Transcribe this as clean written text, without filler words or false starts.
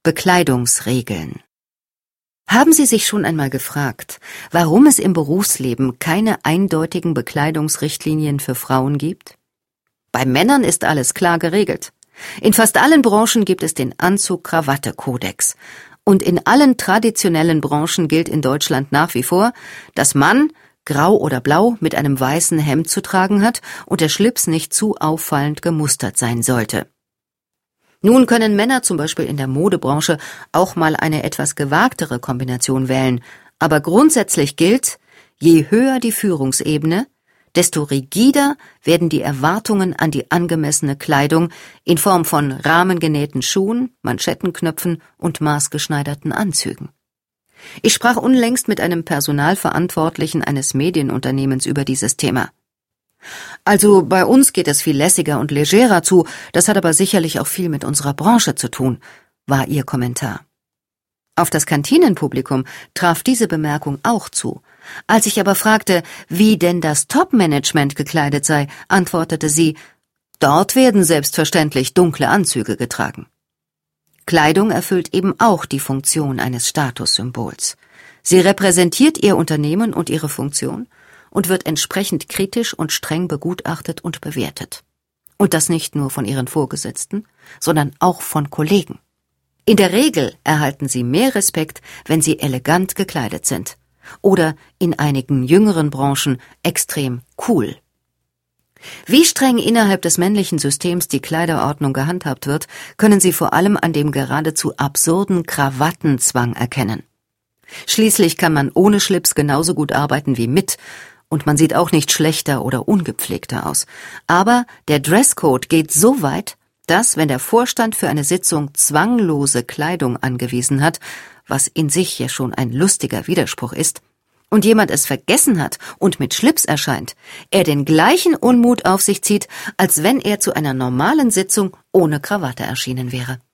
Bekleidungsregeln. Haben Sie sich schon einmal gefragt, warum es im Berufsleben keine eindeutigen Bekleidungsrichtlinien für Frauen gibt? Bei Männern ist alles klar geregelt. In fast allen Branchen gibt es den Anzug-Krawatte-Kodex. Und in allen traditionellen Branchen gilt in Deutschland nach wie vor, dass Mann grau oder blau mit einem weißen Hemd zu tragen hat und der Schlips nicht zu auffallend gemustert sein sollte. Nun können Männer zum Beispiel in der Modebranche auch mal eine etwas gewagtere Kombination wählen, aber grundsätzlich gilt, je höher die Führungsebene, desto rigider werden die Erwartungen an die angemessene Kleidung in Form von rahmengenähten Schuhen, Manschettenknöpfen und maßgeschneiderten Anzügen. Ich sprach unlängst mit einem Personalverantwortlichen eines Medienunternehmens über dieses Thema. Also bei uns geht es viel lässiger und legerer zu, das hat aber sicherlich auch viel mit unserer Branche zu tun, war ihr Kommentar. Auf das Kantinenpublikum traf diese Bemerkung auch zu. Als ich aber fragte, wie denn das Top-Management gekleidet sei, antwortete sie, dort werden selbstverständlich dunkle Anzüge getragen. Kleidung erfüllt eben auch die Funktion eines Statussymbols. Sie repräsentiert ihr Unternehmen und ihre Funktion und wird entsprechend kritisch und streng begutachtet und bewertet. Und das nicht nur von ihren Vorgesetzten, sondern auch von Kollegen. In der Regel erhalten sie mehr Respekt, wenn sie elegant gekleidet sind. Oder in einigen jüngeren Branchen extrem cool. Wie streng innerhalb des männlichen Systems die Kleiderordnung gehandhabt wird, können Sie vor allem an dem geradezu absurden Krawattenzwang erkennen. Schließlich kann man ohne Schlips genauso gut arbeiten wie mit, und man sieht auch nicht schlechter oder ungepflegter aus. Aber der Dresscode geht so weit, dass, wenn der Vorstand für eine Sitzung zwanglose Kleidung angewiesen hat, was in sich ja schon ein lustiger Widerspruch ist, und jemand es vergessen hat und mit Schlips erscheint, er den gleichen Unmut auf sich zieht, als wenn er zu einer normalen Sitzung ohne Krawatte erschienen wäre.